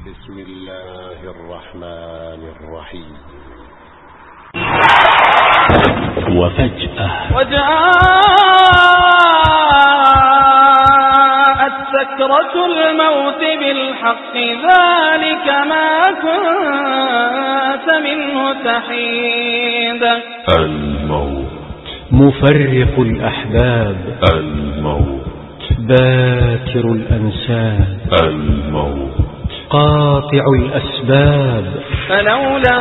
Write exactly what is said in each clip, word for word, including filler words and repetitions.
بسم الله الرحمن الرحيم. وفجأة وجاءت سكرة الموت بالحق ذلك ما كنت منه تحيد. الموت مفرق الأحباب، الموت باتر الأنساب، الموت قاطع الأسباب. فلولا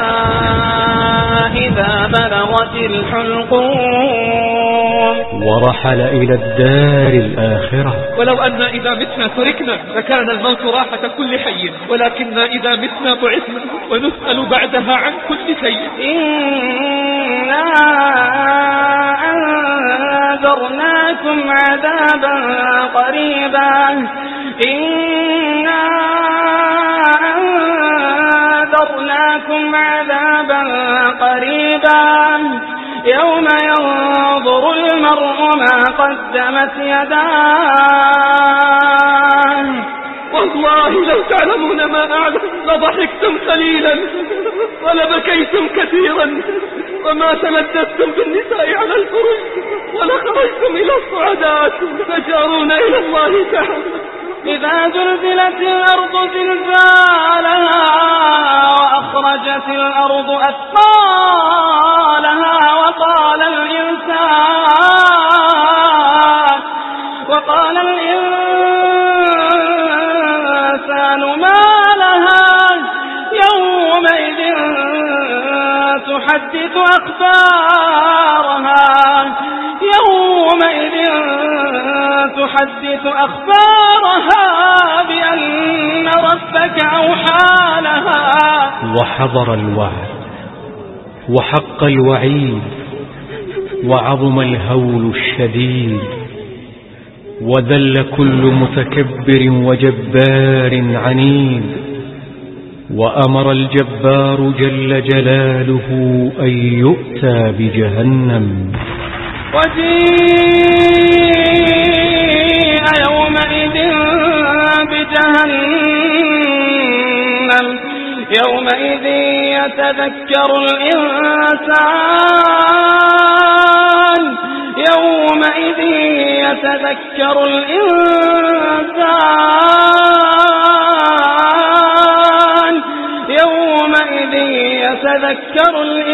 إذا بلغت الحلقوم ورحل إلى الدار الآخرة. ولو أن إذا متنا تركنا لكان الموت راحة كل حي، ولكن إذا متنا بعثنا ونسأل بعدها عن كل شيء. إنا أنذرناكم عذابا قريبا إنا أنذرناكم عذابا قريبا يوم ينظر المرء ما قدمت يداه. والله لو تعلمون ما أعلم لضحكتم قليلا ولبكيتم كثيرا وما تلذذتم بالنساء على الفرش ولخرجتم إلى الصعدات تجارون إلى الله تعالى. إذا زلزلت الأرض زلزالها وأخرجت الأرض أثقالها وقال الإنسان وقال الإنسان ما لها يومئذ تحدث أخبارها يومئذ تحدث أخبارها بأن ربك أوحى لها. وحضر الوعد وحق الوعيد وعظم الهول الشديد وذل كل متكبر وجبار عنيد. وأمر الجبار جل جلاله أن يؤتى بجهنم. وجيء يومئذ بجهنم يومئذ يتذكر الإنسان يومئذ يتذكر الإنسان يومئذ يتذكر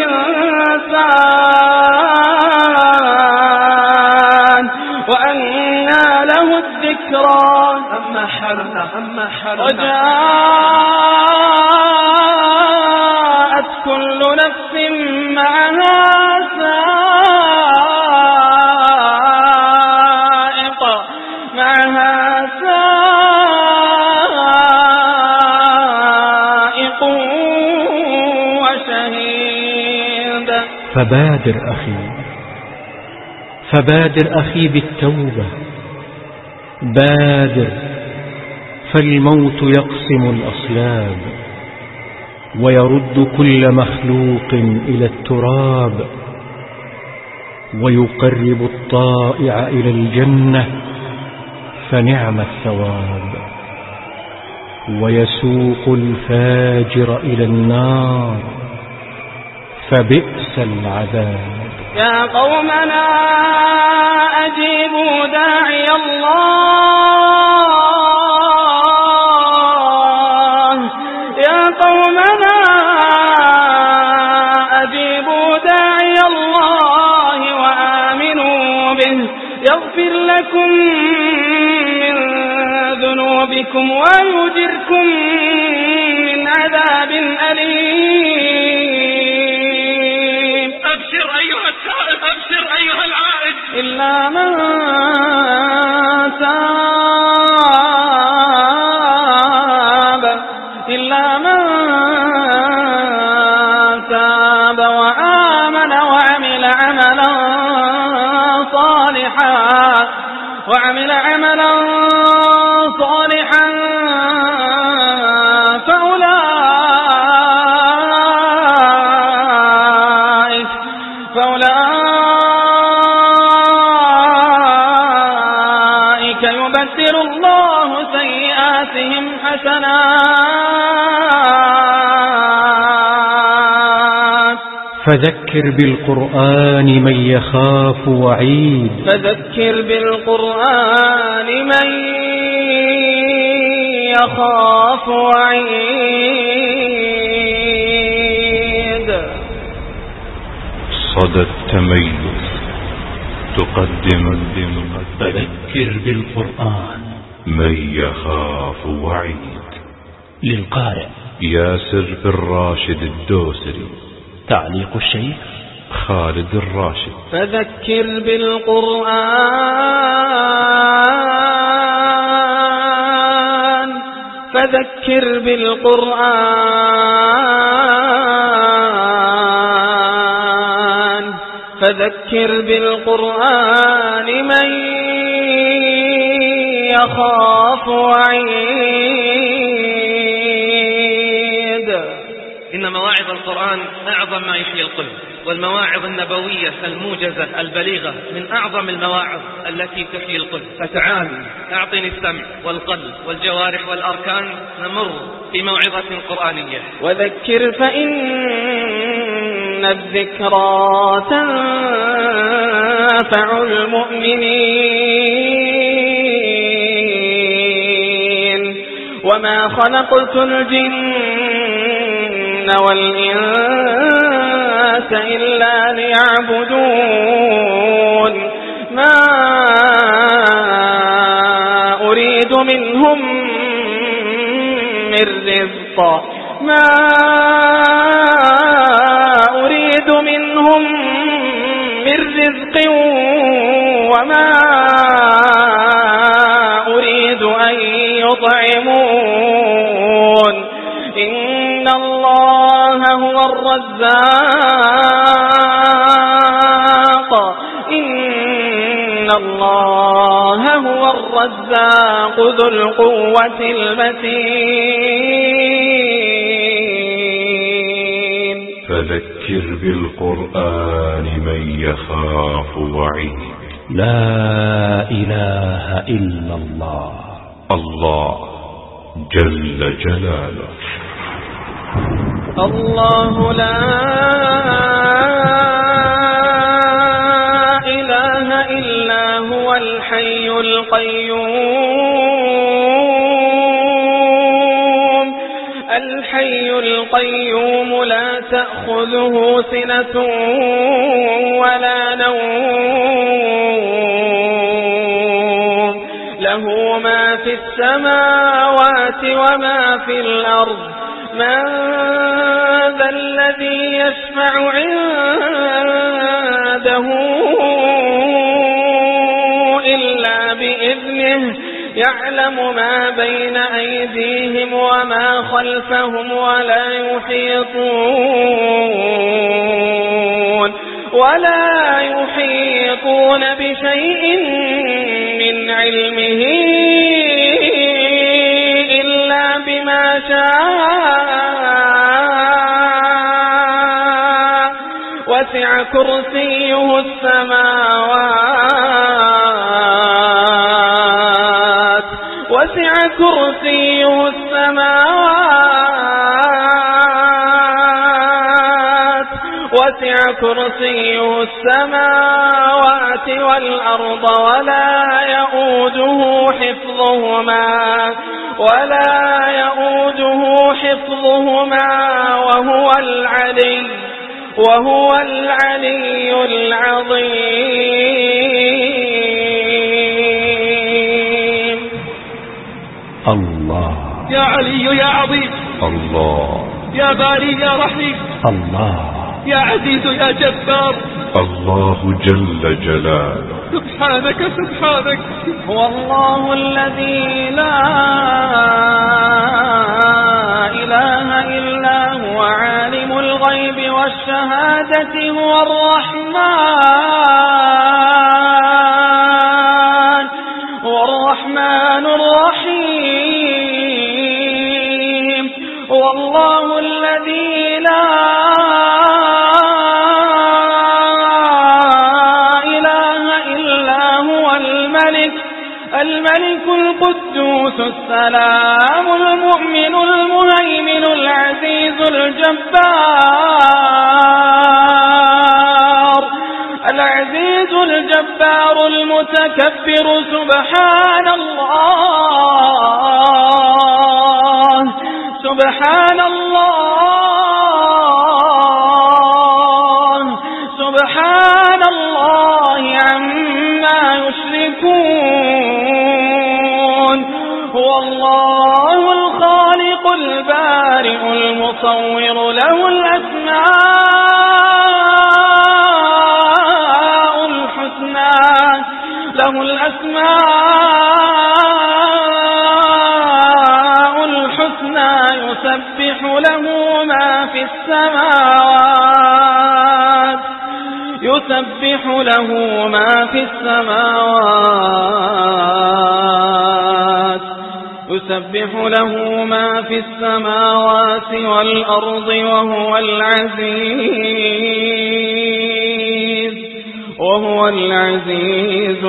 الإنسان وأنى له الذكرى. أما حالنا أما حالنا وجاءت كل نفس معها سائق معها سائق وشهيد. فبادر أخي فبادر أخي بالتوبة، بادر فالموت يقسم الأصلاب ويرد كل مخلوق إلى التراب ويقرب الطائع إلى الجنة فنعم الثواب ويسوق الفاجر إلى النار فبئس العذاب. يا قومنا أجيبوا داعي الله يا قومنا أجيبوا داعي الله وآمنوا به يغفر لكم من ذنوبكم ويجركم من عذاب أليم. أبشر أيها التائب أبشر أيها العائد إلا من تاب إلا من تاب وآمن وعمل عملا صالحا وعمل عملا صالحا فأولئك فأولئك يبدل الله سيئاتهم حسنات فذكر بالقرآن من يخاف وعيد فذكر بالقرآن من يخاف وعيد. صدى التميز تقدم فذكر بالقرآن من يخاف وعيد للقارئ ياسر بن راشد الدوسري. تعليق الشيخ خالد الراشد. فذكر بالقرآن فذكر بالقرآن فذكر بالقرآن من يخاف وعيد. إن مواعظ القرآن أعظم ما يحيي القلب، والمواعظ النبوية الموجزة البليغة من أعظم المواعظ التي تحيي القلب. فتعال أعطني السمع والقلب والجوارح والأركان، نمر في موعظة قرآنية. وذكر فإن الذكرى تنفع المؤمنين. وما خلقت الجن والإنس إلا ليعبدون. ما أريد منهم من رزق ما أريد منهم من رزق وما أريد أن يطعمون. إن الله هو الرزاق إن الله هو الرزاق ذو القوة المتين. فذكر بالقرآن من يخاف وعيد. لا إله إلا الله الله جل جلاله. الله لا إله إلا هو الحي القيوم الحي القيوم لا تأخذه سنة ولا نوم. له ما في السماوات وما في الأرض. من ذا الذي يشفع عنده إلا بإذنه. يعلم ما بين أيديهم وما خلفهم ولا يحيطون ولا يحيطون بشيء من علمه إلا بما شاء. وسع كرسيه السماوات وسع كرسيه السماوات وسع كرسيه السماوات والأرض ولا يؤوده حفظهما ولا يؤوده حفظهما وهو العلي وهو العلي العظيم. الله يا علي يا عظيم. الله يا باري يا رحيم. الله يا عزيز يا جبار. الله جل جلاله. سبحانك سبحانك. هو الله الذي لا إله إلا هو عالم الغيب والشهادة. هو الرحمن هو الرحمن الرحيم. هو الله الذي لا الملك القدوس السلام المؤمن المهيمن العزيز الجبار الجبار المتكبر سبحان الله سبحان الله سبحان الله عما يشركون هو الله الخالق البارئ المصور له الأسماء الحسنى له الأسماء الحسنى يسبح له ما في السماوات يسبح له ما في السماوات يسبح له ما في السماوات والأرض وهو العزيز وهو العزيز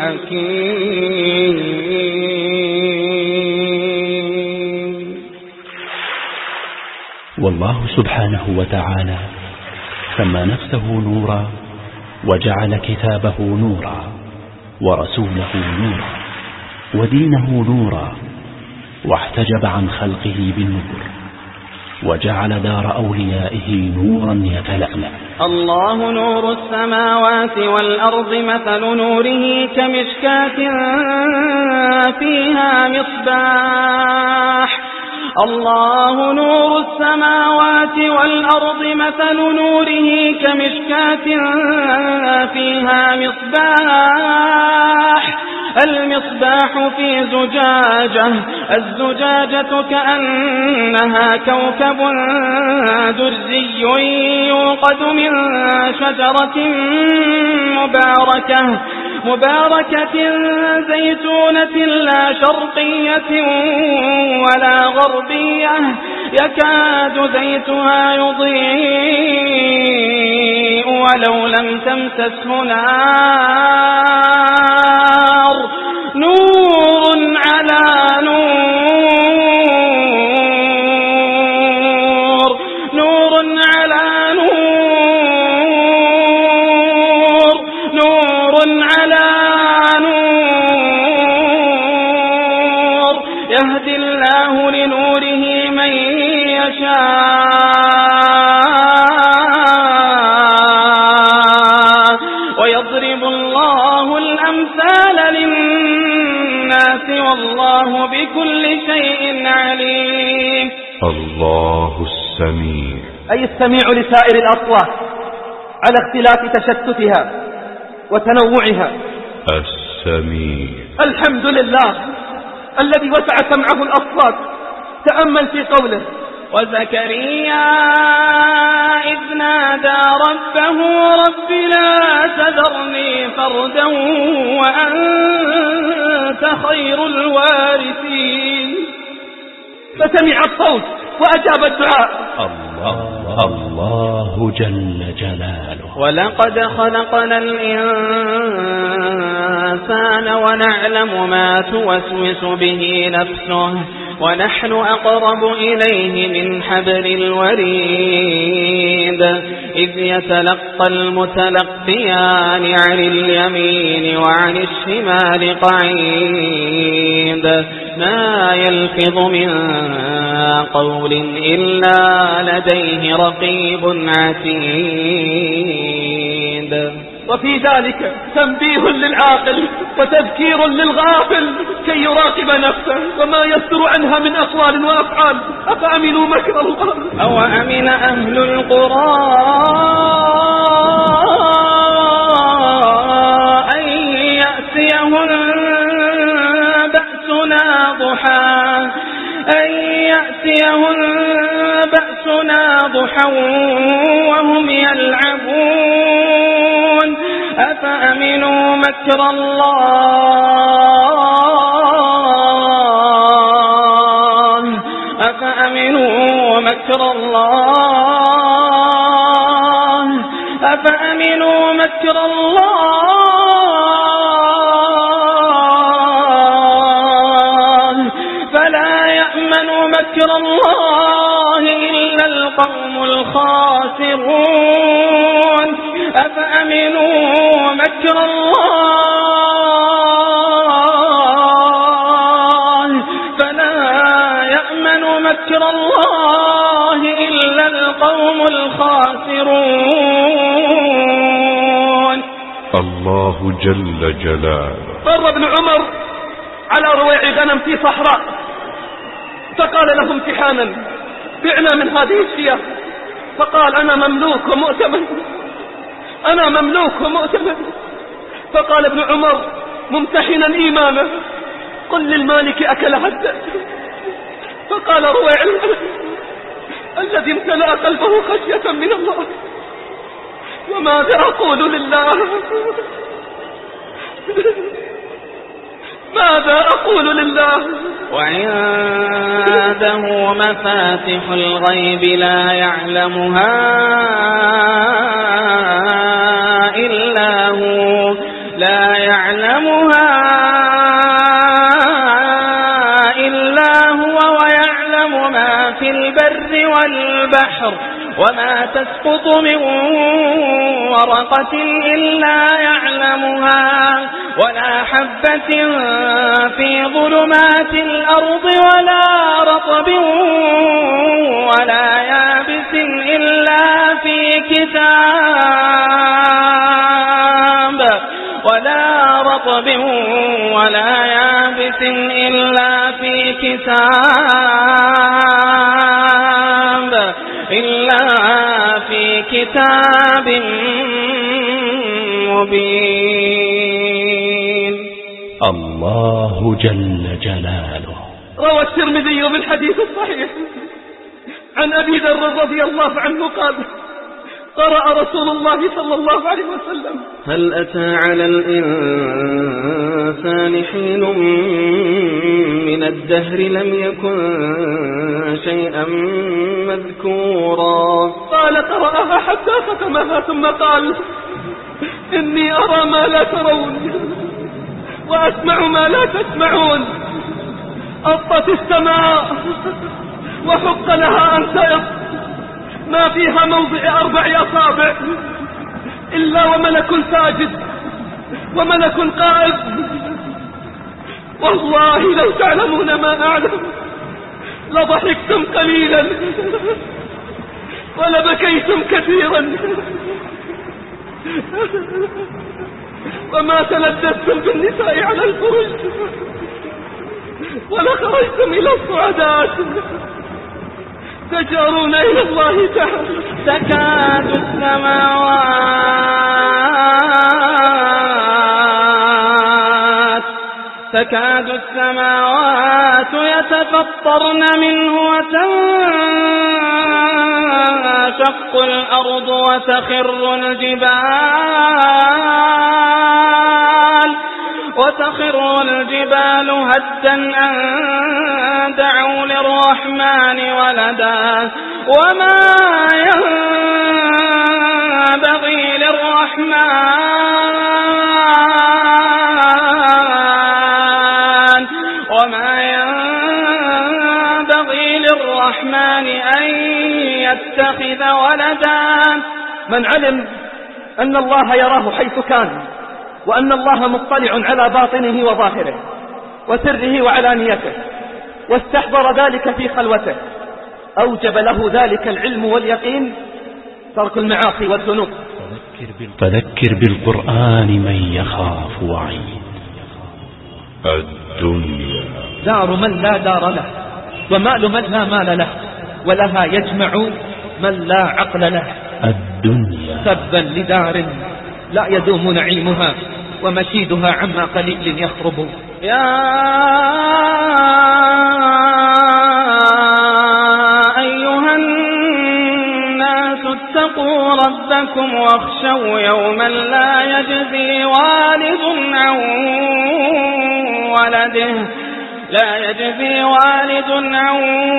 الحكيم. والله سبحانه وتعالى سمى نفسه نورا وجعل كتابه نورا ورسوله نورا ودينه نورا واحتجب عن خلقه بالنور وجعل دار أوليائه نورا يتلألأ. الله نور السماوات والأرض مثل نوره كمشكاة فيها مصباح الله نور السماوات والأرض مثل نوره كمشكاة فيها مصباح المصباح في زجاجة الزجاجة كأنها كوكب دري يوقد من شجرة مباركة مباركة زيتونة لا شرقية ولا غربية يكاد زيتها يضيء ولو لم تمسسه نار نور على نور نور على نور نور على نور يهدي الله لنوره من يشاء ويضرب الله الأمثال للناس والله بكل شيء عليم. الله السميع أي السميع لسائر الأصوات على اختلاف تشتتها وتنوعها. السميع الحمد لله الذي وسع سمعه الأصوات. تأمل في قوله وزكريا إذ نادى ربه رب لا تذرني فردا وأنت خير الوارثين فسمع الصوت وأجاب الدعاء. الله الله جل جلاله. ولقد خلقنا الإنسان ونعلم ما توسوس به نفسه ونحن أقرب إليه من حبل الوريد إذ يتلقى المتلقيان عن اليمين وعن الشمال قعيد ما يلفظ من قول إلا لديه رقيب عتيد. وفي ذلك تنبيه للعاقل وتذكير للغافل كي يراقب نفسه وما يستر عنها من أقوال وأفعال. أفأمنوا مكر الله أو أمن أهل القرى أن يأتيهم بأسنا ضحى أن يأتيهم بأسنا ضحى وهم يلعبون أفأمنوا مكر الله أفأمنوا مكر الله أفأمنوا مكر الله فلا يأمن مكر الله إلا إلا القوم الخاسرون أفأمنوا مكر الله فلا يأمن مكر الله إلا القوم الخاسرون. الله جل جلاله. مر ابن عمر على رويع غنم في صحراء فقال له امتحانا بعنا من هذه الشياه، فقال أنا مملوك ومؤتمن أنا مملوك ومؤتمن. فقال ابن عمر ممتحنا إيمانه قل للمالك أكل هد. فقال رويع الذي امتلأ قلبه خشية من الله وماذا أقول لله ماذا أقول لله. وعنده مفاتح الغيب لا يعلمها إلا هو لا يعلمها إلا هو ويعلم ما في البر والبحر وما تسقط من ورقة إلا يعلمها ولا حبة في ظلمات الأرض ولا رطب ولا يابس إلا في كتاب ولا رطب ولا يابس إلا في كتاب إلا في كتاب مبين. الله جل جلاله. روى الترمذي بالحديث الصحيح عن أبي ذر رضي الله عنه قال قرأ رسول الله صلى الله عليه وسلم هل أتى على الإنسان حين من الدهر لم يكن شيئا مذكورا. قال قرأها حتى ختمها ثم قال إني أرى ما لا ترون وأسمع ما لا تسمعون. أطت السماء وحق لها أن تيض ما فيها موضع أربع أصابع إلا وملك ساجد وملك قائد. والله لو تعلمون ما أعلم لضحكتم قليلا ولبكيتم كثيرا وما تلذذتم بالنساء على الفرش ولخرجتم إلى الصعدات تجارون إلى الله تعالى. تكاد السماوات تكاد السماوات يتفطرن منه وتنشق الأرض وتخر الجبال وتخر الجبال هدا أن دعوا للرحمن ولدا وما ينبغي للرحمن وما ينبغي للرحمن أن يتخذ ولدا. من علم أن الله يراه حيث كان وأن الله مطلع على باطنه وظاهره وسره وعلانيته واستحضر ذلك في خلوته أوجب له ذلك العلم واليقين ترك المعاصي والذنوب. فذكر بالقرآن من يخاف وعيد. الدنيا دار من لا دار له ومال من لا مال له ولها يجمع من لا عقل له. الدنيا تبا لدار لا يدوم نعيمها ومشيدها عما قليل يخرب. يا أيها الناس اتقوا ربكم واخشوا يوما لا يجزي والد عن ولده لا يجزي والد عن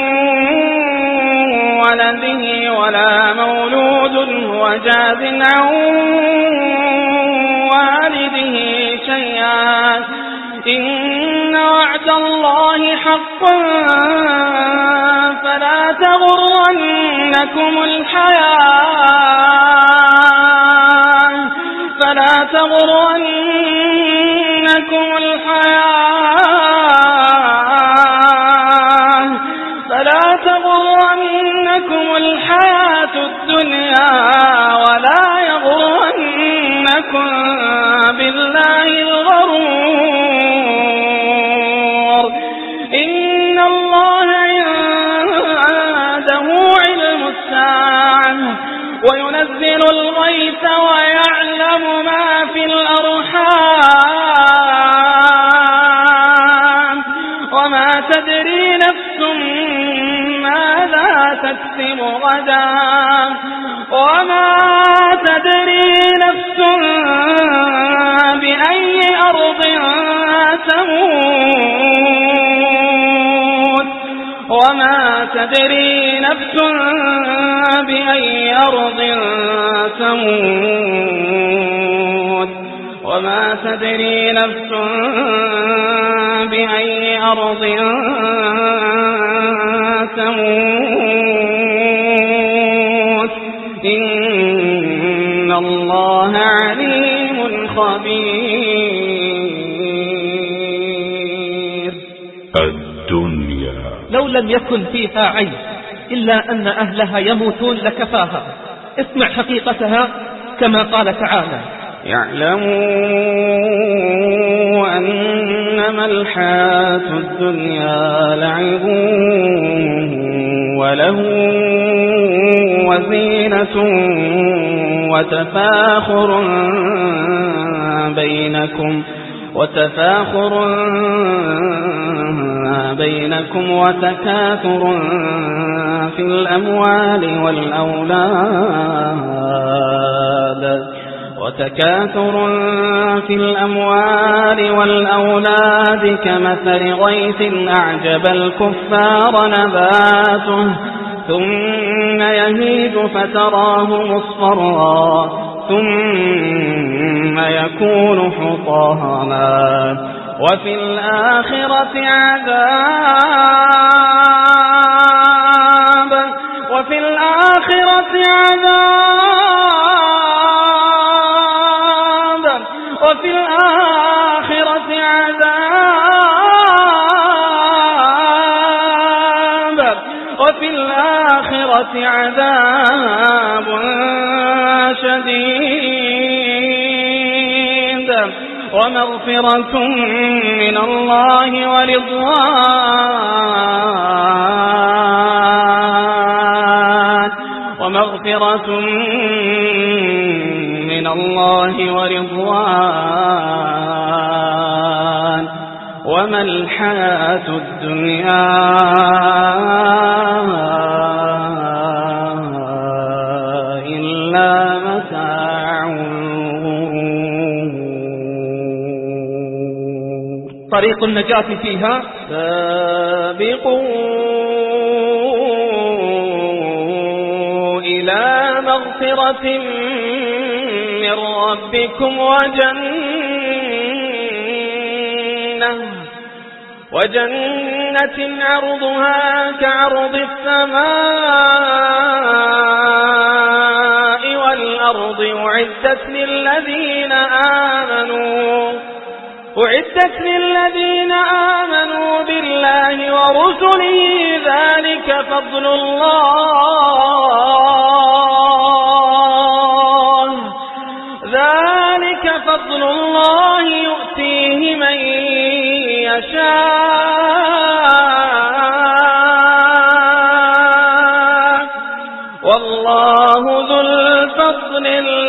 ولده ولا مولود هو جاز عن والده شيئا إن وعد الله الله حقا فلا تغرنكم الحياة فلا تغرنكم الحياة فلا تغرنكم الحياة الدنيا ولا يغرنكم بالله الغرور إن الله عنده علم الساعة وينزل الغيث ويعلم ما في الأرحام وما تدري نفس ماذا تكسب غدا وما تدري نفس بأي أرض تموت وما تدري نفس بأي أرض تموت وما تدري نفس بأي أرض تموت إن الله عليم خبير. الدنيا لو لم يكن فيها عيب إلا أن أهلها يموتون لكفاها. اسمع حقيقتها كما قال تعالى: يعلموا أنما الحياة الدنيا لعب وله وزينة وتفاخر بينكم وتفاخر بينكم وتكاثر في الأموال والأولاد وتكاثر في الأموال والأولاد كمثل غيث أعجب الكفار نباته ثم يهيج فتراه مصفرا ثم يكون حطاما وفي الآخرة عذاب وفي الآخرة عذاب وفي الآخرة عذاب وفي الآخرة عذاب شديد ومغفرة من الله ورضوان ومغفرة من الله ورضوان وما الحياة الدنيا إلا متاع الغرور. طريق النجاة فيها: سابقوا إلى مغفرة من ربكم وجنة وجنة عرضها كعرض السماء والأرض أعدت للذين آمنوا أعدت للذين آمنوا بالله ورسله ذلك فضل الله ذلك فضل الله يؤتيه من يشاء والله ذو الفضل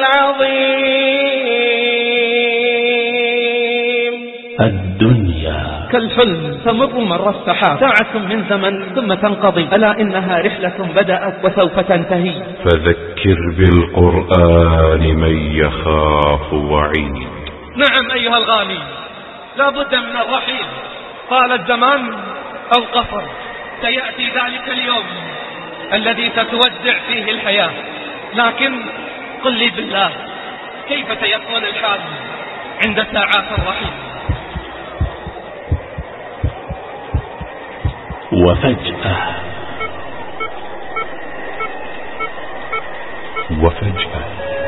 العظيم. الدنيا كالحلم تمر مر السحاب، ساعة من زمن ثم تنقضي، ألا إنها رحلة بدأت وسوف تنتهي. فذكر بالقرآن من يخاف وعيد. نعم أيها الغالي، لا بد من الرحيل. قال الزمان القصر، سيأتي ذلك اليوم الذي ستودع فيه الحياة. لكن قل لي بالله، كيف سيكون الحال عند ساعات الرحيل؟ وفجأة وفجأة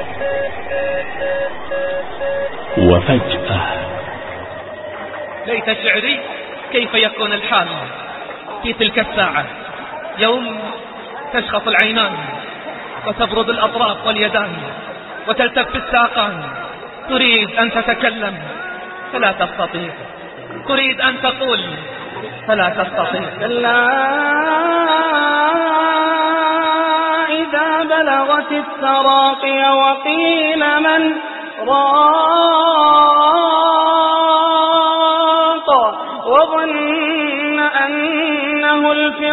وفجأة ليت شعري كيف يكون الحال في تلك الساعة، يوم تشخص العينان وتبرد الأطراف واليدان وتلتف الساقان، تريد أن تتكلم فلا تستطيع، تريد أن تقول فلا تستطيع. كلا إذا بلغت التراقي وقيل من راق وظن أنه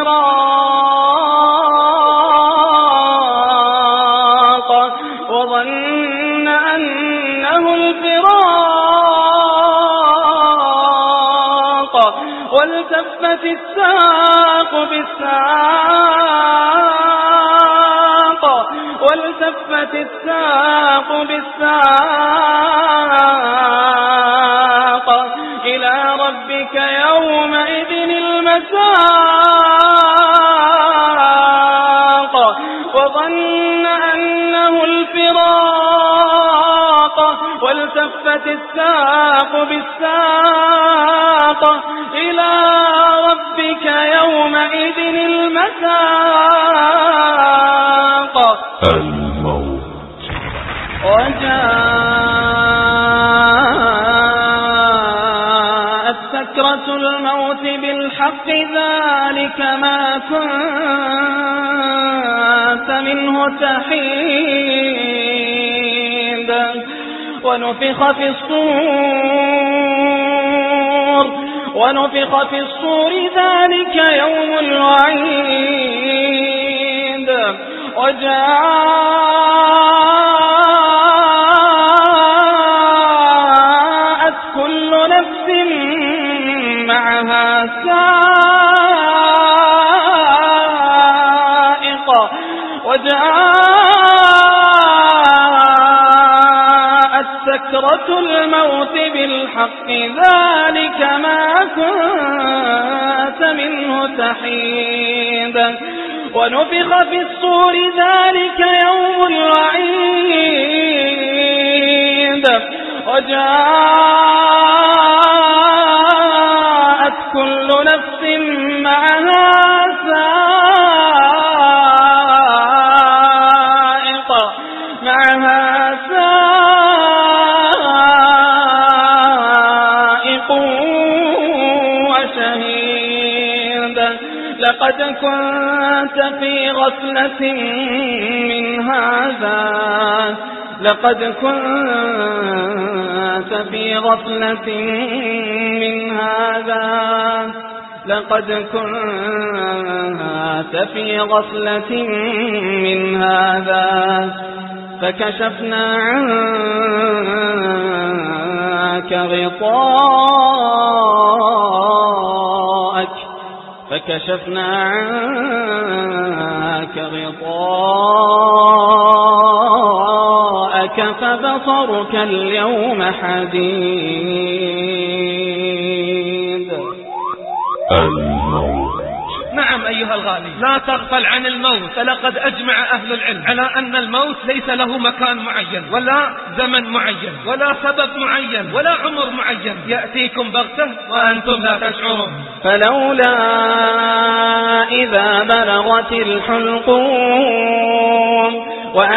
الفراق وظن أنه الفراق والتفت الساق بالساق والتفت الساق بالساق إلى ربك يومئذ المساق وظن أنه الفراق والتفت الساق بالساق إلى ربك يومئذ المساق. الموت. وجاءت سكرة الموت بالحق ذلك ما كنت منه تحيد ونفخ في الصور ونفخ في الصور ذلك يوم الوعيد وجاءت كل نفس معها سائق وجاءت سكرة الموت بالحق ذلك ما كنت منه تحيد ونفخ في الصور ذلك يوم الوعيد وجاءت كل نفس معها سائق معها سائق وشهيد لقد كنت في غفلة من هذا لقد كنت في غفلة من هذا لقد كنت في غفلة من هذا فكشفنا عنك غطاءك فكشفنا عنك غطاءك فبصرك اليوم حديد. الموت. نعم أيها الغالي، لا تغفل عن الموت، فلقد أجمع أهل العلم على أن الموت ليس له مكان معين ولا زمن معين ولا سبب معين ولا عمر معين، يأتيكم بغتة وأنتم لا تشعرون. فلولا إذا بلغت الحلقوم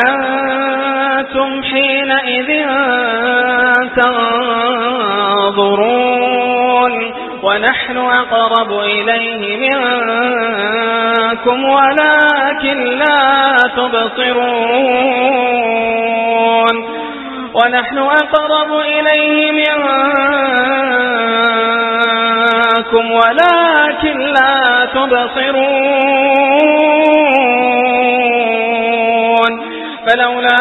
وأنتم حينئذ تنظرون ونحن أقرب إليه منكم ولكن لا تبصرون ونحن أقرب إليه منكم ولكن لا تبصرون فلولا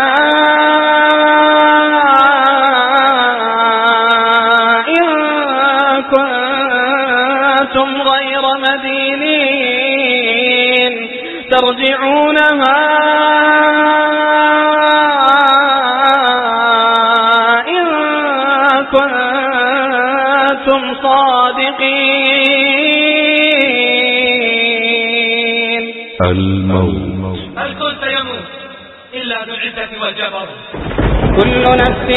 إن كنتم غير مدينين ترجعونها إن كنتم صادقين الموت. الكل سيموت إلا ذو العزة والجبر. كل نفس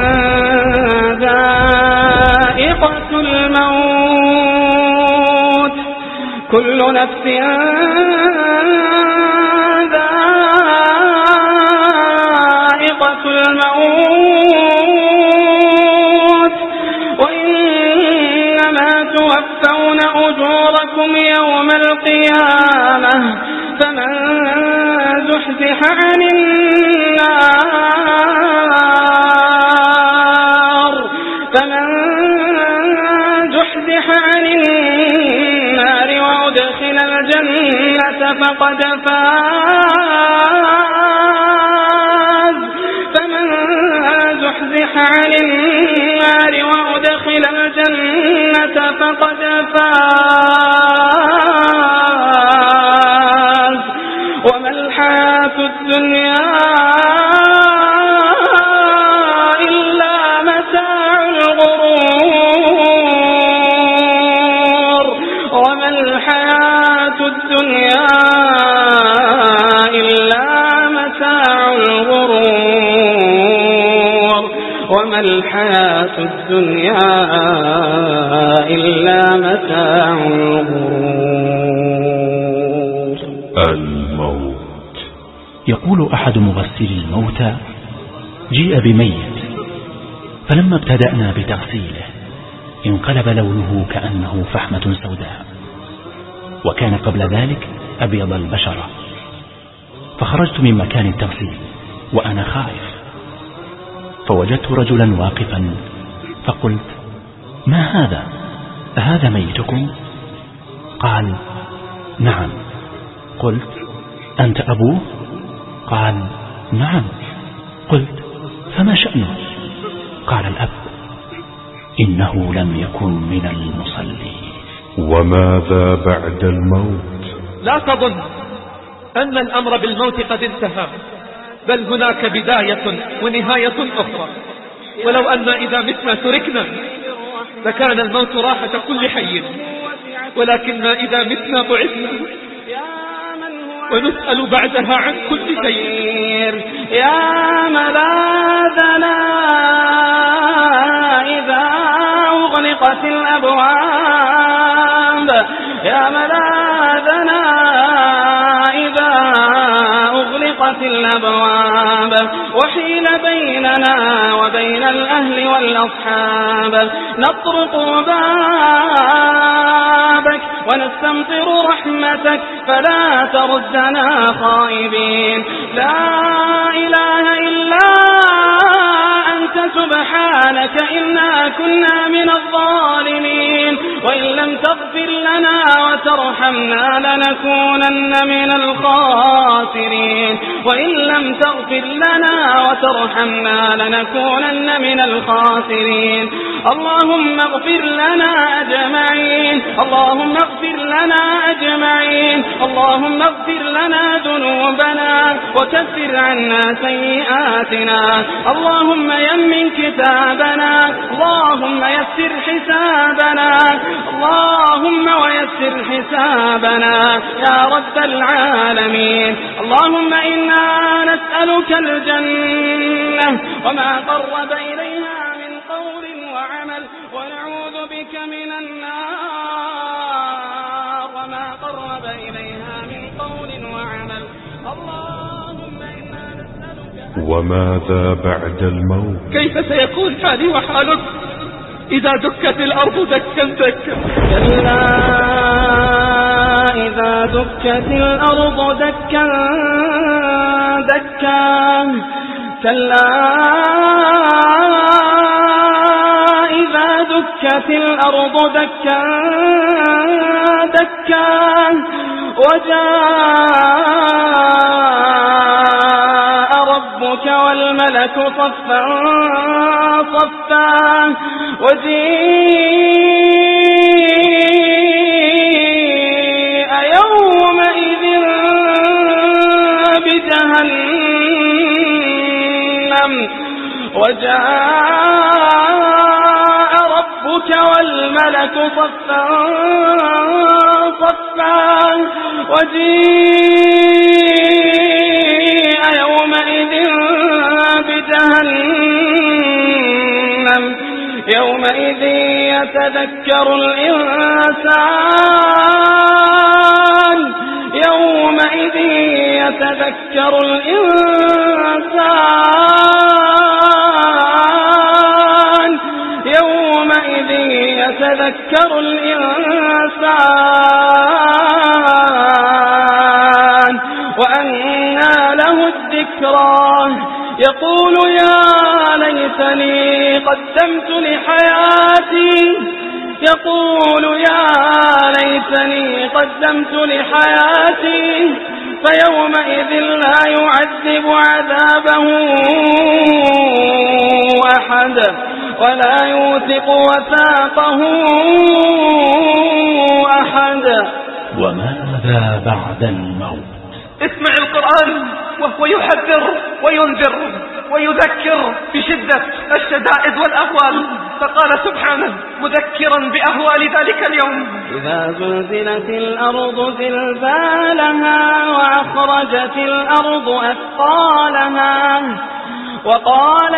ذائقة الموت كل نفس ذائقة الموت وإنما توفون أجوركم يوم القيامة فمن زحزح عن النار فمن زحزح عن النار وأدخل الجنة فقد فاز فمن زحزح عن النار وأدخل الجنة فقد فاز وما الحياة الدنيا إلا متاع الغرور وما الحياة الدنيا إلا متاع الغرور وما الحياة الدنيا إلا متاع الغرور. الموت. يقول أحد مغسلي الموتى: جيء بميت فلما ابتدأنا بتغسيله انقلب لونه كأنه فحمة سوداء، وكان قبل ذلك أبيض البشرة، فخرجت من مكان التغسيل وأنا خائف، فوجدت رجلا واقفا فقلت: ما هذا؟ أهذا ميتكم؟ قال: نعم. قلت: أنت أبوه؟ قال: نعم. قلت: فما شأنه؟ قال الأب: إنه لم يكن من المصلين. وماذا بعد الموت؟ لا تظن أن الأمر بالموت قد انتهى، بل هناك بداية ونهاية أخرى. ولو أن إذا متنا تركنا لكان الموت راحة كل حي، ولكننا إذا متنا بعثنا ونسأل بعدها عن كل شيء. يا ملاذنا إذا أغلقت الأبواب يا ملاذنا إذا أغلقت الأبواب وحيل بيننا وبين الأهل والأصحاب نطرق بابك ونستمطر رحمتك فلا تردنا خائبين. لا إله إلا أنت سبحانك إنا كنا من الظالمين، وإن لم تغفر لنا وترحمنا لنكونن من الخاسرين وإن لم تغفر لنا وترحمنا لنكونن من الخاسرين. اللهم اغفر لنا أجمعين اللهم اغفر لنا أجمعين اللهم اغفر لنا ذنوبنا وكفر عنا سيئاتنا. اللهم يمن كتابنا اللهم يسر حسابنا اللهم ويسر حسابنا يا رب العالمين. اللهم إنا نسألك الجنة وما قرب إليها من قول وعمل ونعوذ بك من النار وما قرب إليها من قول وعمل. اللهم إنا نسألك. وماذا بعد الموت؟ كيف سيكون حالي وحالك إذا دكت الأرض دكا دكا؟ كلا إذا دكت الأرض دكا دكا كلا إذا دكت الأرض دكا دكا وجاء ربك والملك صفا صفا وجيء يومئذ بجهنم وجاء ربك والملك صفا صفا صفا وجيء يومئذ بجهنم يومئذ يتذكر الإنسان يومئذ يتذكر الإنسان يومئذ يتذكر الإنسان وأنى له الذكرى يقول يا ليتني قدمت لحياتي يقول يا ليتني قدمت لحياتي فيومئذ لا يعذب عذابه أحد ولا يوثق وثاقه أحد. وماذا بعد الموت؟ اسمع القرآن وهو يحذر وينذر ويذكر بشدة الشدائد والأهوال، فقال سبحانه مذكرا بأهوال ذلك اليوم: إذا زلزلت الأرض زلزالها وأخرجت الأرض أثقالها وقال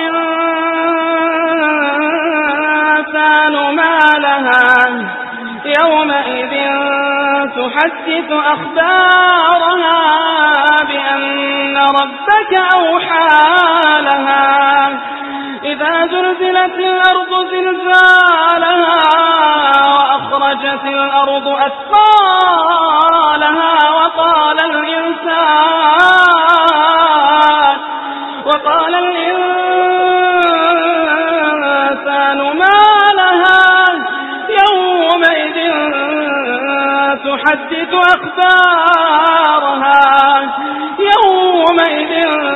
الإنسان ما لها يومئذ تحدث أخبارها بأن ربك أوحى لها. إذا زلزلت الأرض زلزالها وأخرجت الأرض أثقالها وقال الإنسان وقال الإنسان ما لها يومئذ تحدث أخبارها يومئذ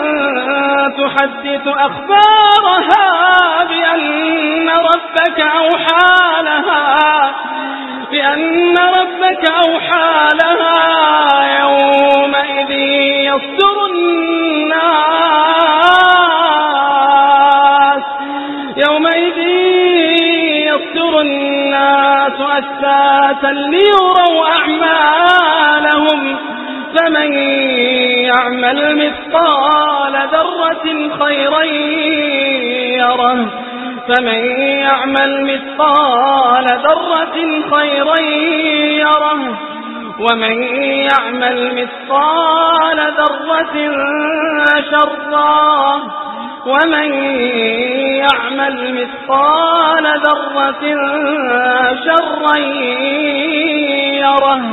تحدث أخبارها بأن ربك أوحى لها بأن ربك أوحى لها يومئذ يصدر الناس يومئذ يصدر الناس أشتاتا ليروا أعمالهم فمن يعمل مثقال ذرة خيرا يره فمن يعمل مثقال ذرة خيرا يره ومن يعمل مثقال ذرة شرا ومن يعمل مثقال ذرة شرا يره.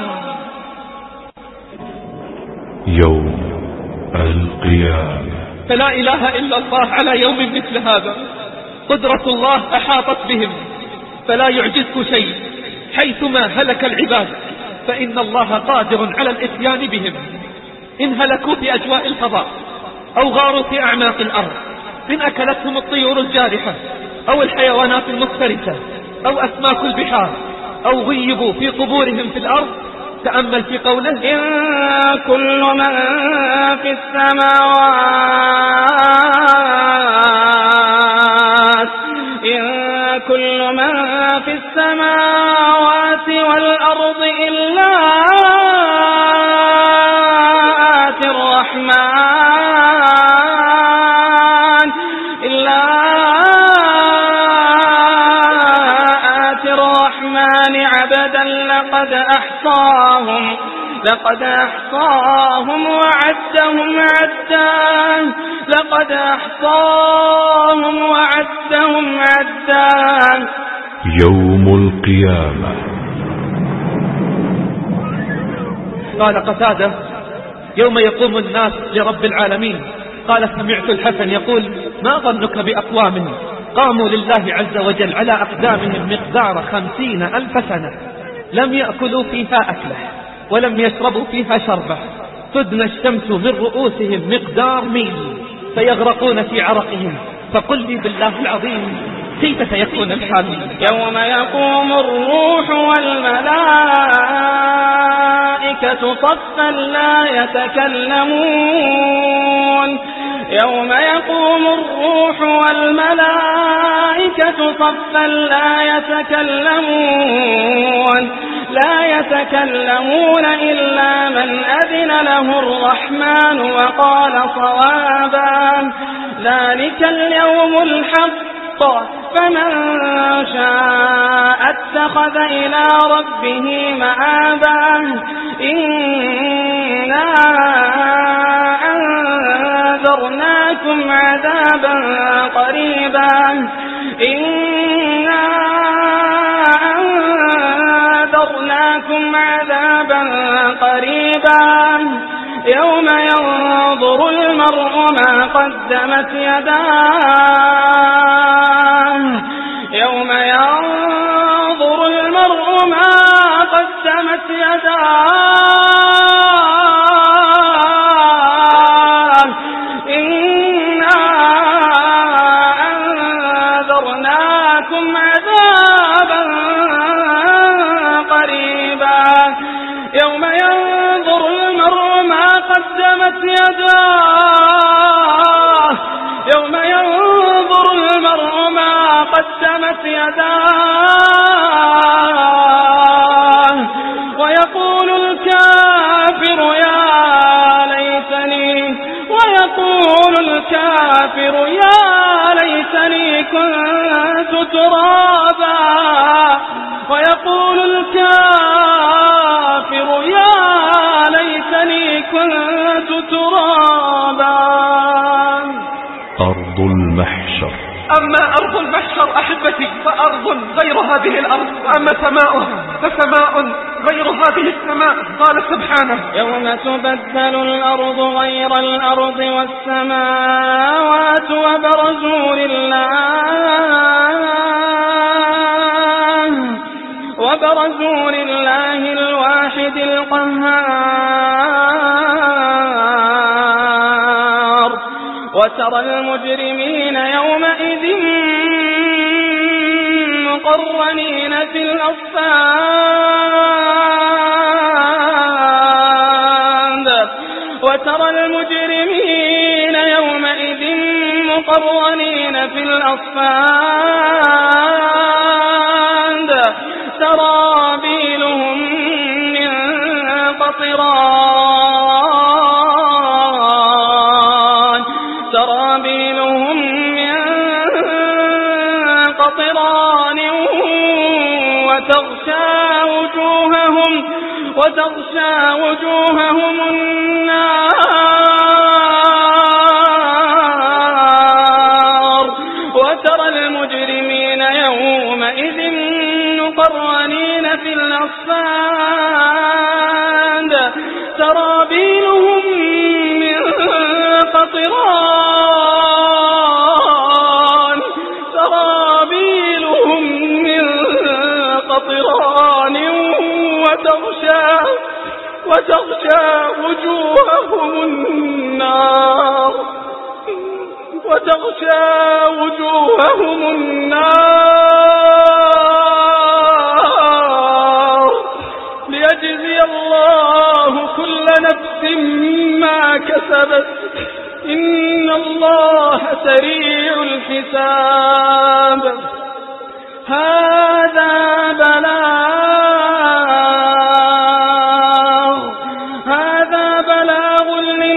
يوم القيامة. فلا إله إلا الله على يوم مثل هذا. قدرة الله أحاطت بهم فلا يعجزك شيء. حيثما هلك العباد فإن الله قادر على الإتيان بهم. إن هلكوا في أجواء الفضاء أو غاروا في أعماق الأرض، إن أكلتهم الطيور الجارحة أو الحيوانات المفترسة أو أسماك البحار أو غيبوا في قبورهم في الأرض. تأمل في قوله: إن كل من في السماوات إن كل من في السماوات والأرض إلا آتي الرحمن إلا آتي الرحمن عبدا لقد أحصاهم لقد أحصاهم وعدهم عدا لقد أحصاهم وعدهم عدا. يوم القيامة. قال قتادة: يوم يقوم الناس لرب العالمين، قال سمعت الحسن يقول: ما ظنك بأقوام قاموا لله عز وجل على أقدامهم مقدار خمسين ألف سنة لم يأكلوا فيها أكله ولم يشربوا فيها شربة، تدنى الشمس من رؤوسهم مقدار ميل فيغرقون في عرقهم، فقل لي بالله العظيم كيف سيكون الحال؟ يوم يقوم الروح والملائكة صفا لا يتكلمون يوم يقوم الروح والملائكة صفا لا يتكلمون لا يتكلمون إلا من أذن له الرحمن وقال صوابا ذلك اليوم الحق فمن شاء اتخذ إلى ربه مآبا إنا أنذرناكم عذابا قريبا إنا أنذرناكم عذابا قريبا يوم ينظر المرء ما قدمت يداه يوم ينظر المرء ما قدمت يداه إنا أنذرناكم عذابا قريبا يوم ينظر المرء ما قدمت يداه يوم ينظر المرء ما قدمت يداه ويقول الكافر يا ليتني ويقول الكافر يا ليتني كنت ترابا ويقول الكافر يا ليتني كنت ترابا. أرض المحشر. أما أرض المحشر أحبتي فأرض غير هذه الأرض، وأما سماؤها فسماء غير هذه السماء. قال سبحانه يوم تبدل الأرض غير الأرض والسماوات وبرزوا لله وبرزوا لله الواحد القهار وترى المجرمين يومئذ مقرنين في الأصفاد وترى المجرمين يومئذ مقرنين في الأصفاد سرابيلهم من قطران سرابيلهم من قطران وتغشى وجوههم وتغشى وجوههم النار وترى المجرمين يومئذ مقرنين في الأصفاد سرابيلهم من قطران سرابيلهم من قطران وتغشى وتغشى وجوههم النار وتغشى وجوههم النار ليجزي الله كل نفس ما كسبت إن الله سريع الحساب. هذا بلاغ هذا بلاغ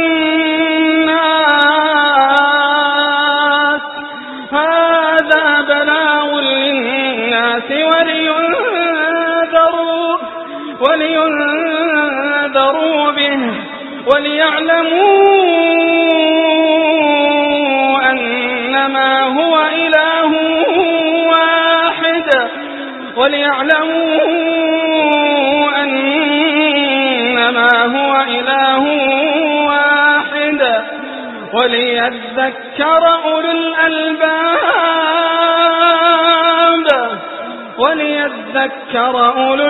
للناس هذا بلاغ للناس ولينذروا ولينذروا به وليعلموا أنما هو إله واحد وليعلموا أنما هو إله واحد وليذكر أولو الألباب وليذكر أولو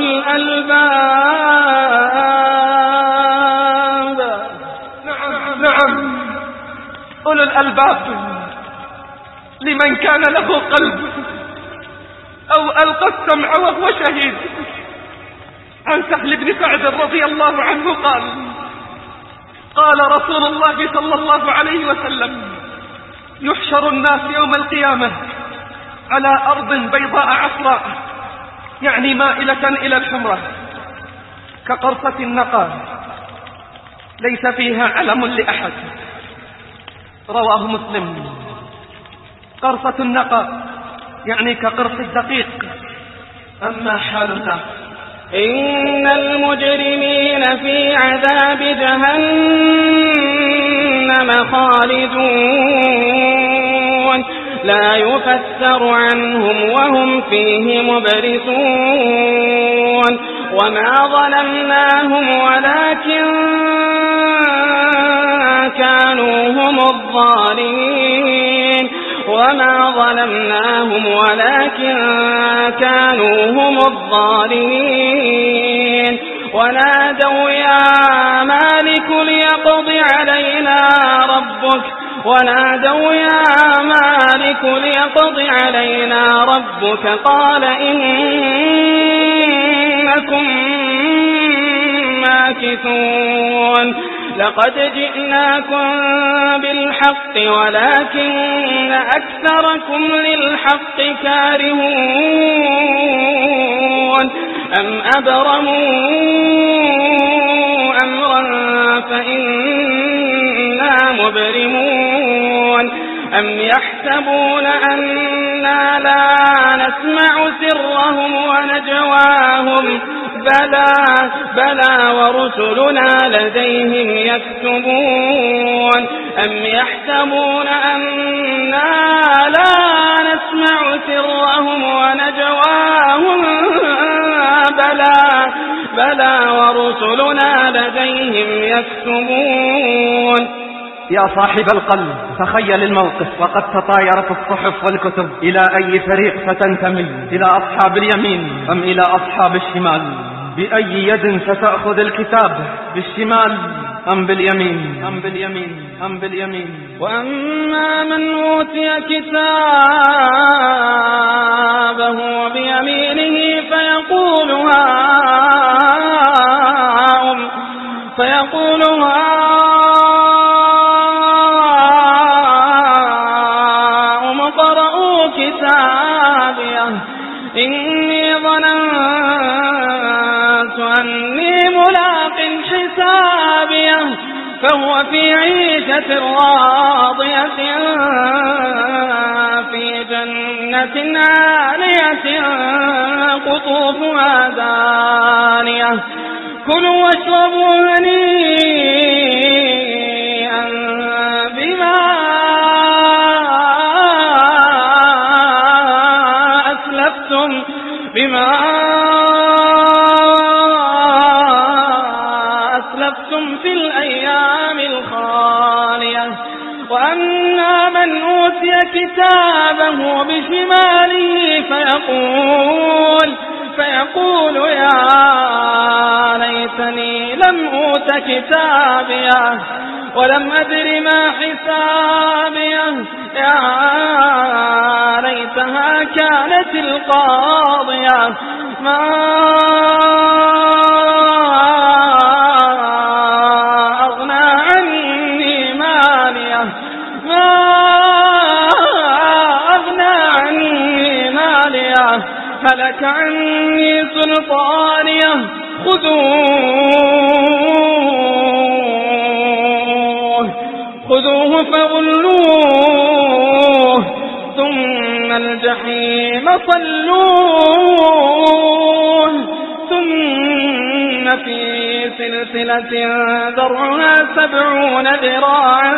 الألباب. نعم نعم أولو الألباب لمن كان له قلب أو ألقى السمع وهو شهيد. عن سهل بن سعد رضي الله عنه قال قال رسول الله صلى الله عليه وسلم يحشر الناس يوم القيامة على أرض بيضاء عصراء يعني مائلة إلى الحمرة كقرصة النقى ليس فيها علم لأحد. رواه مسلم. قرصة النقى يعني كقرص الدقيق. أما حالنا إن المجرمين في عذاب جهنم خالدون لا يفتر عنهم وهم فيه مبرزون. وما ظلمناهم ولكن كانوا هم الظالمين وما ظلمناهم ولكن كانوا هم الظالمين. ونادوا يا مالك ليقض علينا ربك ونادوا يا مالك ليقض علينا ربك قال إنكم ماكثون. لقد جئناكم بالحق ولكن أكثركم للحق كارهون. أم أبرموا أمرا فإنا مبرمون. أم يحسبون أننا لا نسمع سرهم ونجواهم بلى بلى ورسلنا لديهم يكتبون. أم يحسبون أننا لا نسمع سرهم ونجواهم بلى بلى ورسلنا لديهم يكتبون. يا صاحب القلب تخيل الموقف وقد تطايرت الصحف والكتب. إلى أي فريق ستنتمي؟ إلى أصحاب اليمين أم إلى أصحاب الشمال؟ بأي يد ستأخذ الكتاب؟ بالشمال أم باليمين أم باليمين أم باليمين؟ وأما من أوتي كتابه بيمينه فيقول هاؤم فيقول هاؤم اقرءوا كتابيه إني ظننت أني ملاق حسابيه فهو في عيشة راضية في جنة عالية قطوفها دانية كلوا واشربوا هنيئا بما أسلفتم بما أسلفتم في الأيام الخالية. وأما من أوتي كتابه بشماله فيقول فيقول يا ليتني لم أوت كتابيه ولم أدر ما حسابيه يا ليتها كانت القاضية ما أغنى عني ماليه ما أغنى عني ماليه هلك عني سلطانيه خذوه خذوه فغلوه ثم الجحيم صلوه ثم في سلسلة ذرعها سبعون ذراعا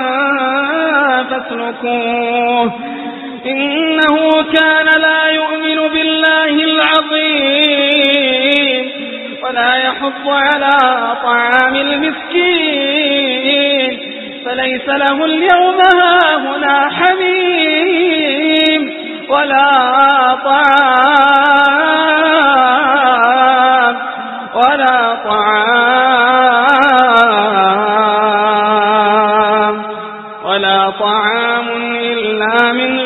فاسلكوه إنه كان لا يؤمن بالله العظيم ولا يحض على طعام المسكين فليس له اليوم هاهنا حميم ولا طعام ولا طعام ولا طعام إلا من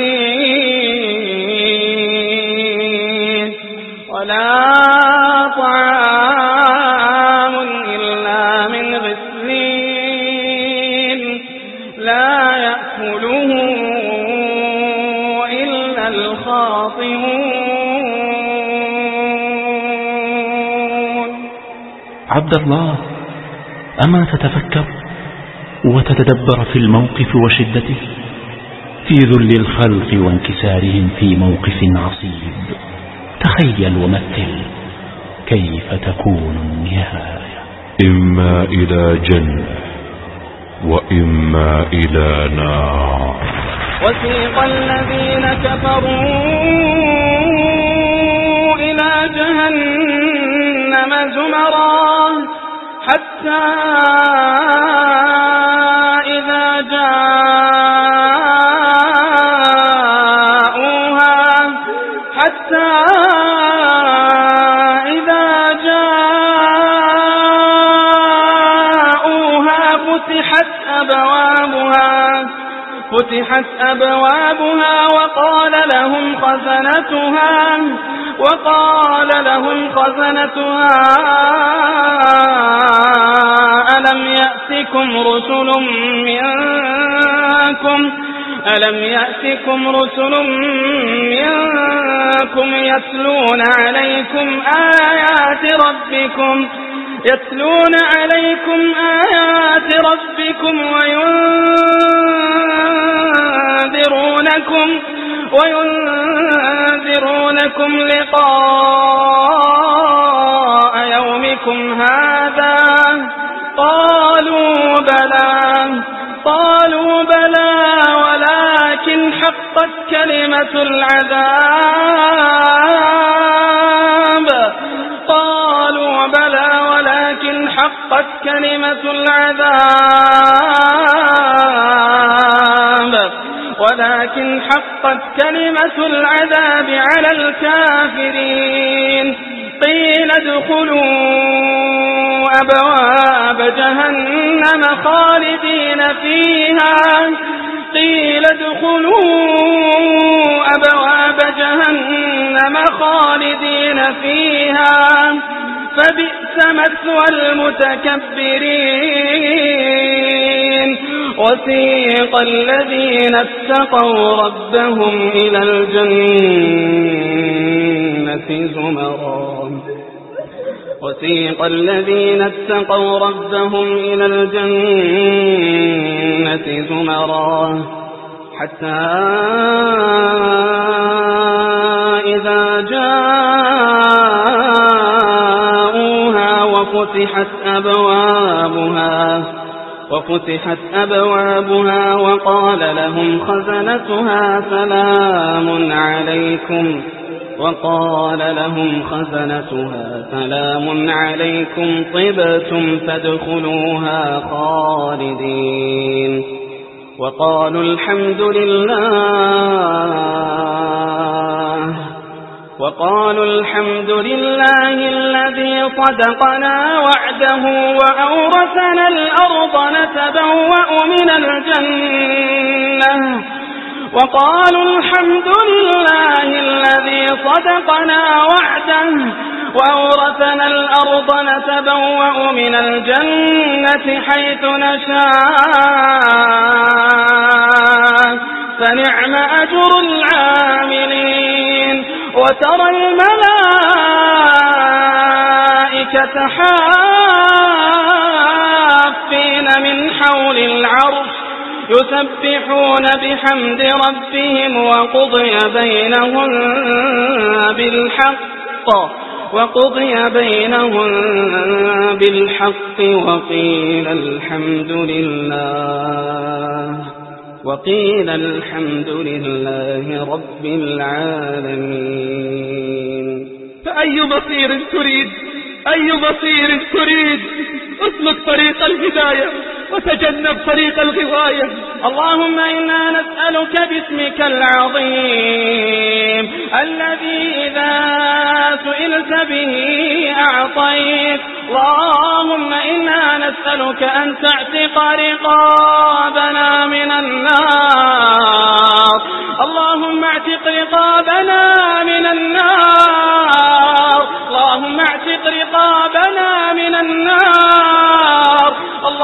غسلين ولا طعام إلا من غسلين لا يأكله إلا الخاطئون. عبد الله، أما تتفكر وتتدبر في الموقف وشدته، في ذل الخلق وانكسارهم في موقف عصيب؟ تخيل ومثل كيف تكون النهاية. إما إلى جنة وإما إلى نار. وسيق الذين كفروا إلى جهنم زمرا حتى إذا جاءوها حتى إذا جاءوها فتحت أبوابها فتحت أبوابها وقال لهم خزنتها وقال لهم خزنتها ألم يأتكم رسل منكم ألم يأتكم رسل منكم يتلون عليكم آيات ربكم يتلون عليكم آيات ربكم وينذرونكم وينذرونكم لقاء يومكم هذا قالوا بلى قالوا بلى ولكن حقت كلمة العذاب قالوا بلى ولكن حقت كلمة العذاب ولكن حقت كلمة العذاب على الكافرين قيل ادخلوا أبواب جهنم خالدين فيها قيل ادخلوا أبواب جهنم خالدين فيها فبئس مثوى المتكبرين وسيق الذين اتقوا ربهم إلى الجنة زمرا وسيق الذين اتقوا ربهم إلى الجنة زمرا حتى إذا جاءوها وفتحت أبوابها وفتحت أبوابها وقال لهم خزنتها سلام عليكم وقال لهم خزنتها سلام عليكم طبتم فادخلوها خالدين وقالوا الحمد لله وقالوا الحمد لله الذي صدقنا وعده وأورثنا الأرض نتبوأ من الجنة وقالوا الحمد لله الذي صدقنا وعده وأورثنا الأرض نتبوأ من الجنة حيث نشاء فنعم أجر العاملين وترى الملائكة حافين من حول العرش يسبحون بحمد ربهم وقضي بينهم بالحق وقضي بينهم بالحق وقيل الحمد لله وقيل الحمد لله رب العالمين. فأي مصير تريد أي مصير تريد اسلك طريق الهداية وتجنب طريق الغواية. اللهم إنا نسألك باسمك العظيم الذي إذا سئلت به أعطيت. اللهم إنا نسألك أن تعتق رقابنا من النار. اللهم اعتق رقابنا من النار. اللهم اعتق رقابنا من النار. اللهم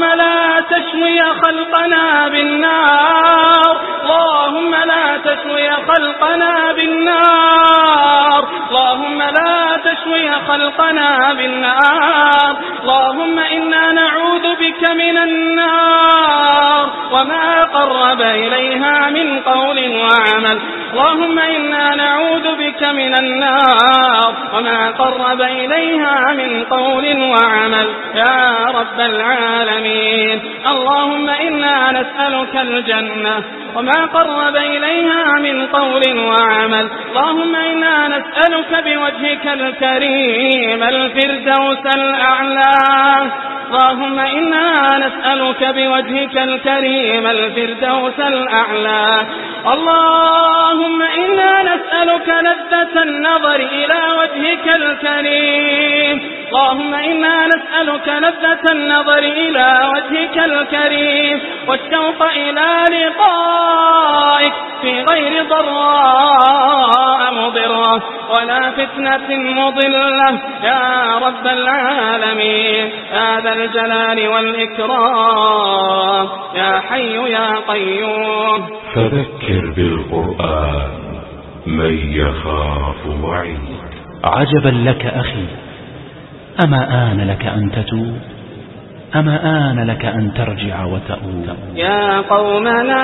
لا تشوي خلقنا بالنار اللهم لا تشوي خلقنا بالنار اللهم لا تشوي خلقنا بالنار اللهم إنا نعوذ بك من النار وما قرب إليها من قول وعمل اللهم إنا نعوذ بك من النار وما قرب إليها من قول وعمل يا رب العالمين اللهم إنا نسألك الجنة وما قرب إليها من قول وعمل اللهم إنا نسألك بوجهك الكريم الفردوس الأعلى اللهم إنا نسألك بوجهك الكريم الفردوس الأعلى اللهم إنا نسألك لذة النظر إلى وجهك الكريم اللهم إنا نسألك لذة النظر إلى وجهك الكريم والشوق إلى لقائك في غير ضراء مضرة ولا فتنة مضلة يا رب العالمين يا ذا الجلال والإكرام يا حي يا قيوم فذكر بالقرآن من يخاف وعيد. عجبا لك أخي، أما آن لك أن تتوب؟ أما آن لك أن ترجع وتؤوب؟ يا قومنا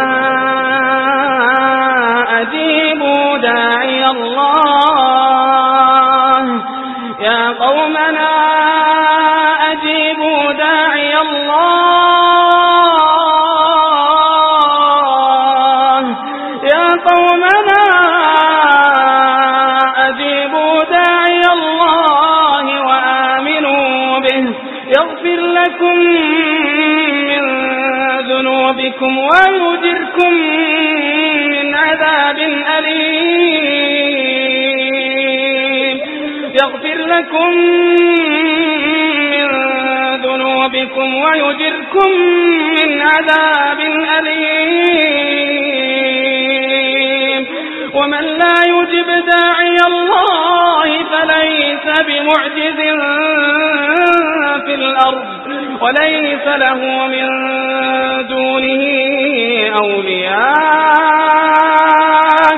أجيبوا داعي الله يا قومنا أجيبوا داعي الله يا قومنا أجيبوا داعي الله وآمنوا به يغفر لكم من ذنوبكم ويجركم من عذاب أليم يغفر لكم من ذنوبكم ويجركم من عذاب أليم ومن لا يجب داعي الله فليس بمعجز في الأرض وليس له من دونه أولياء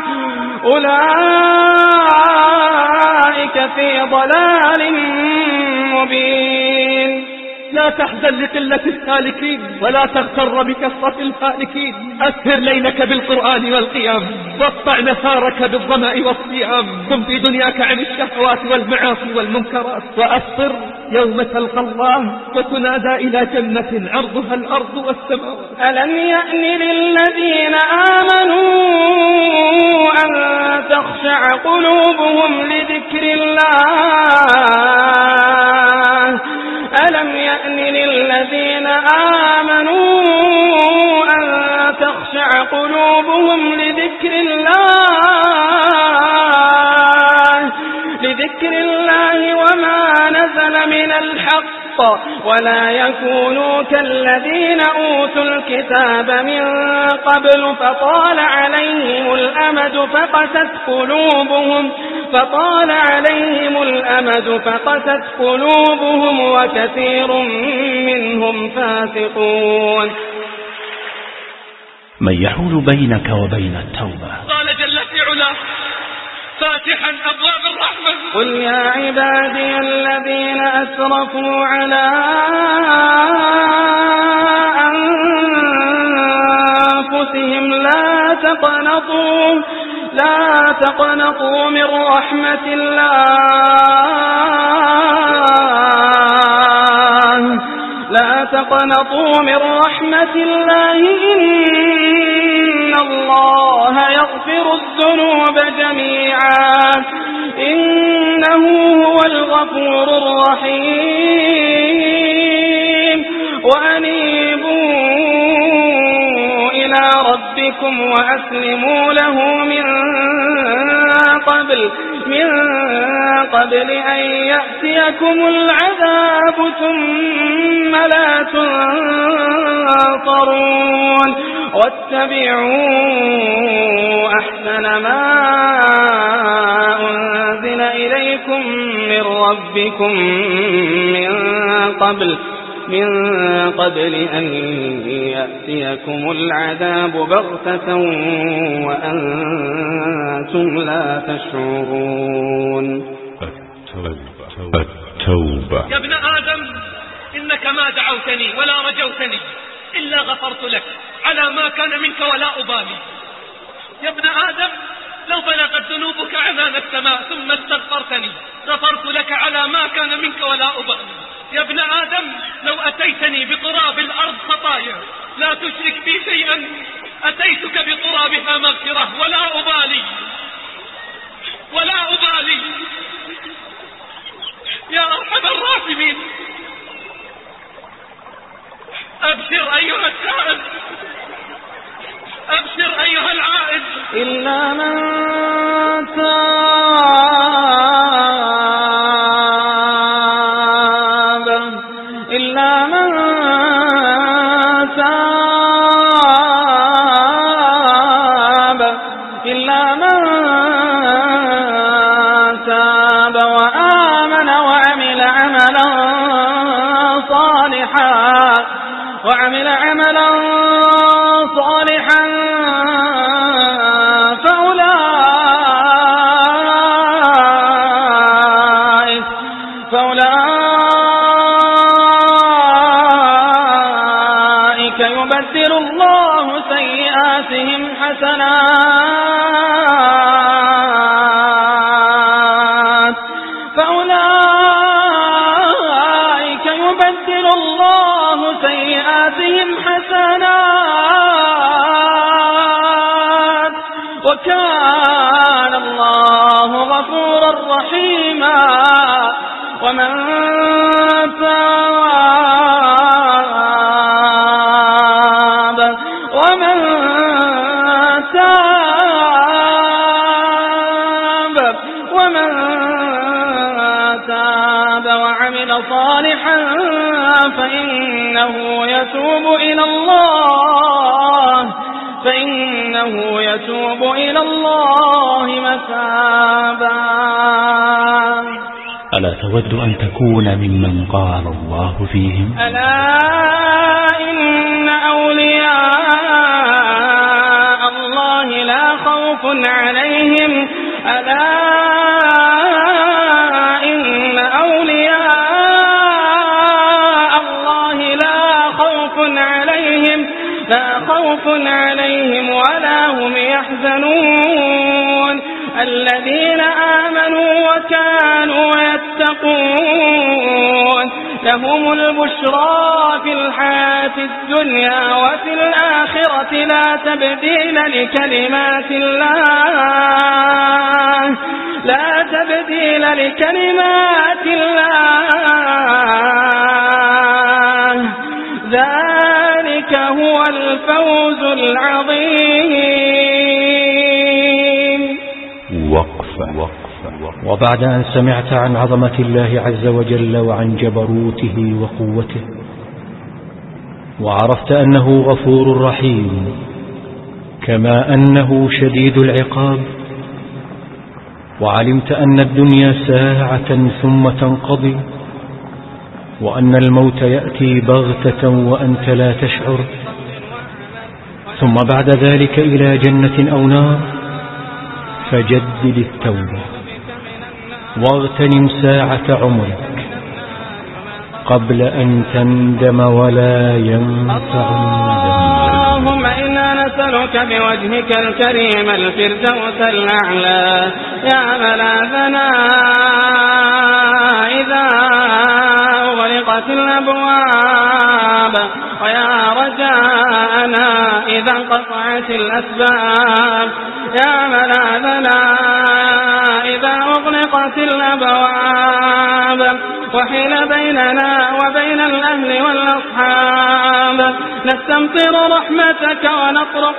أولئك في ضلال مبين. لا تحزن لقلة السالكين ولا تغتر بكثرة الهالكين. أسهر ليلك بالقرآن والقيام واقطع نهارك بالظمأ والصيام. قم في دنياك عن الشهوات والمعاصي والمنكرات وأفطر يوم تلقى الله وتنادى إلى جنة عرضها الأرض والسماوات. ألم يأن للذين آمنوا أن تخشع قلوبهم لذكر الله ألم يأن للذين آمنوا أن تخشع قلوبهم لذكر الله لذكر الله وما نزل من الحق ولا يكونوا كالذين أوتوا الكتاب من قبل فطال عليهم الأمد فقست قلوبهم فطال عليهم الأمد فقست قلوبهم وكثير منهم فاسقون. من يحول بينك وبين التوبة؟ قال جل في علاه فاتحا أبواب الرحمة قل يا عبادي الذين أسرفوا على أنفسهم لا تقنطوا لا تقنطوا من رحمة الله لا تقنطوا من رحمة الله إن الله يغفر الذنوب جميعا إنه هو الغفور الرحيم. وأنيبوا إلى ربكم وأسلموا له من قبل من قبل أن يأتيكم العذاب ثم لا تنصرون واتبعوا أحسن ما أنزل إليكم من ربكم من قبل من قبل أن يأتيكم العذاب بغتة وأنتم لا تشعرون. التوبة. التوبة. يا ابن آدم إنك ما دعوتني ولا رجوتني إلا غفرت لك على ما كان منك ولا أبالي. يا ابن آدم لو بلغت ذنوبك عنان السماء ثم استغفرتني غفرت لك على ما كان منك ولا أبالي. يا ابن آدم لو أتيتني بقراب الأرض خطايا لا تشرك بي شيئا أتيتك بقرابها مغفرة ولا أبالي ولا أبالي. يا أرحم الراحمين أبشر أيها السائل أبشر أيها العائد. إلا من تاب إلا من تاب إلا من تاب وآمن وعمل عملا صالحا وعمل عملا صالحا فأولئك فأولئك يبدل الله سيئاتهم حسنات فأولئك يبدل الله سيئاتهم حسنات وكان الله غفورا رحيما. ومن تاب ومن تاب ومن تاب وعمل صالحا فإنه يتوب إلى الله فإنه يتوب إلى الله متابا. ألا تود أن تكون ممن قال الله فيهم ألا إن أولياء الله لا خوف عليهم ألا إن أولياء الله لا خوف عليهم لا خوف عليهم ولا هم يحزنون الذين آمنوا وكانوا يتقون لهم البشرى في الحياة الدنيا وفي الآخرة لا تبديل لكلمات الله لا تبديل لكلمات الله ذلك هو الفوز العظيم. وقفة. وقفة. وبعد أن سمعت عن عظمة الله عز وجل وعن جبروته وقوته وعرفت أنه غفور رحيم كما أنه شديد العقاب وعلمت أن الدنيا ساعة ثم تنقضي وأن الموت يأتي بغتة وأنت لا تشعر ثم بعد ذلك إلى جنة أو نار فجدد التوبة واغتنم ساعة عمرك قبل أن تندم ولا ينفع الندم. اللهم إنا نسألك بوجهك الكريم الفردوس الأعلى يا ملاذنا إذا أغلقت الأبواب ويا رجاءنا إذا انقطعت الأسباب يا ملاذنا إذا أغلقت الأبواب وحيل بيننا وبين الأهل والأصحاب نستمطر رحمتك ونطرق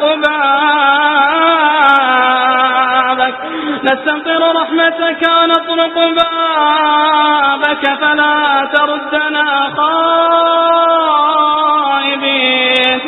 بابك نستمطر رحمتك ونطرق بابك فلا تردنا خائبين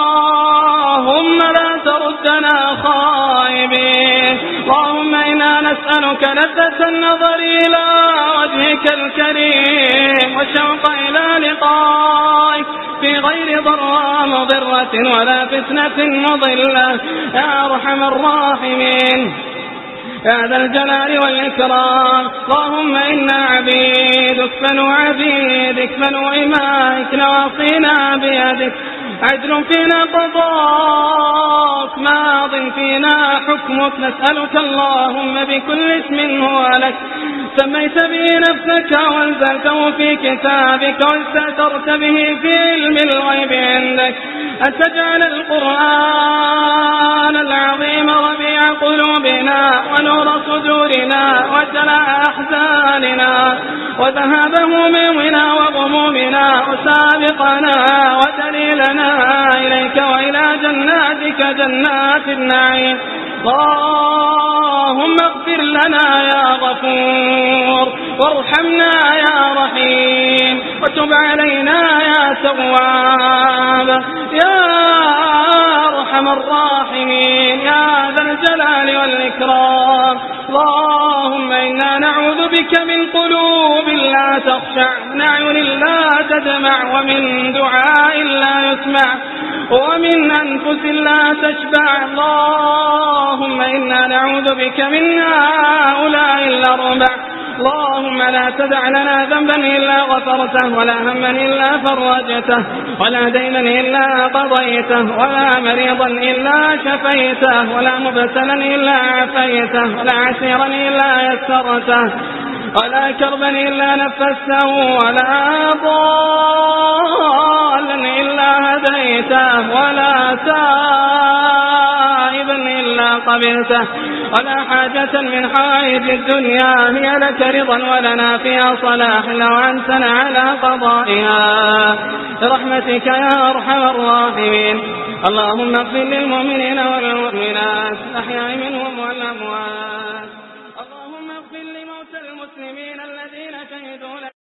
اللهم لا تردنا خائبين اللهم إنا نسألك لذة النظر إلى وجهك الكريم والشوق إلى لقائك في غير ضراء مضرة ولا فتنة مضلة يا أرحم الراحمين يا ذا الجلال والإكرام. اللهم إنا عبيدك بنو عبيدك بنو إمائك نواصينا بيدك عدل فينا قضاك ماض فينا حكمك. نسألك اللهم بكل اسم هو لك سميت به نفسك وانزلته في كتابك واستأثرت به في علم الغيب عندك أن تجعل القرآن العظيم ربيع قلوبنا ونور صدورنا وجلاء أحزاننا وذهاب همومنا وغمومنا وسابقنا ودليلنا إليك وإلى جناتك جنات النعيم. اللهم اغفر لنا يا غفور وارحمنا يا رحيم وتب علينا يا تواب يا أرحم الراحمين يا ذا الجلال والإكرام. اللهم إنا نعوذ بك من قلوب لا تخشع من أعين لا تدمع ومن دعاء لا يسمع ومن أنفس لا تشبع. اللهم إنا نعوذ بك من هؤلاء الأربع. اللهم لا تدع لنا ذنبا إلا غفرته ولا هما إلا فرجته ولا دينا إلا قضيته ولا مريضا إلا شفيته ولا مبتلا إلا عافيته ولا عسيرا إلا يسرته ولا كربا إلا نفسته ولا ضالا إلا هديته ولا تائبا إلا قبلته ولا حاجة من حوائج الدنيا هي لك رضا ولنا فيها صلاح لو أنتنا على قضائها برحمتك يا أرحم الراحمين. اللهم اغفر للمؤمنين والمؤمنات الأحياء منهم والأموات. اللهم اغفر لموتى المسلمين الذين شهدوا